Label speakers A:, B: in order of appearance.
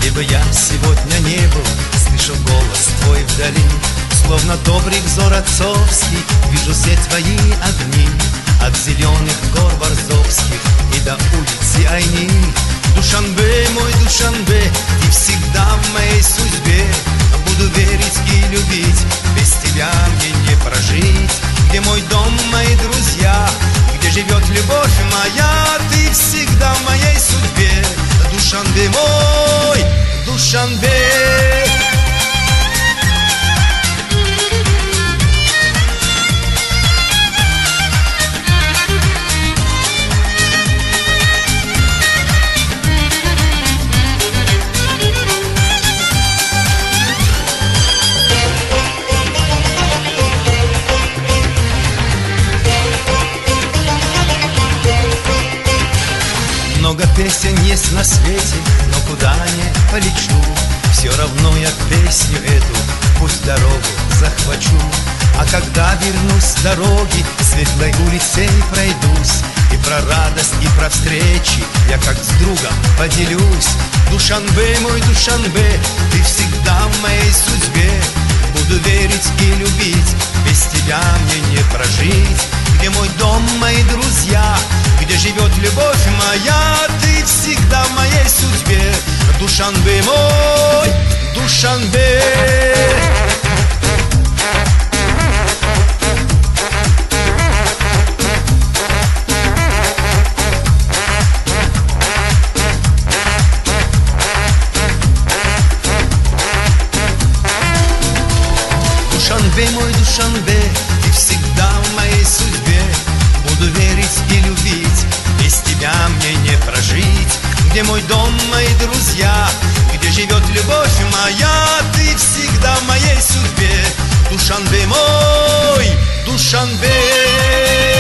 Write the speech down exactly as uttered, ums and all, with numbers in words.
A: Где бы я сегодня не был, слышу голос твой вдали. Словно добрый взор отцовский, вижу все твои огни. От зеленых гор Борзовских и до улицы Айни. Душанбе, мой Душанбе, ты всегда в моей судьбе. Буду верить и любить, без тебя мне не прожить. Где мой дом, мои друзья, где живет любовь моя, ты всегда в моей судьбе. Душанбе мой, Душанбе. Много песен есть на свете, но куда не полечу, все равно я песню эту, пусть дорогу захвачу. А когда вернусь с дороги, светлой улицей пройдусь, и про радость, и про встречи я как с другом поделюсь. Душанбе, мой Душанбе, ты всегда в моей судьбе. Буду верить и любить, без тебя мне не прожить. Где мой дом, мои друзья, где живет любовь моя, ты всегда в моей судьбе. Душанбе мой, Душанбе. Душанбе, мой Душанбе, ты всегда в моей судьбе. Буду верить и любить, без тебя мне не прожить. Где мой дом, мои друзья, где живет любовь моя, ты всегда в моей судьбе. Душанбе мой, Душанбе.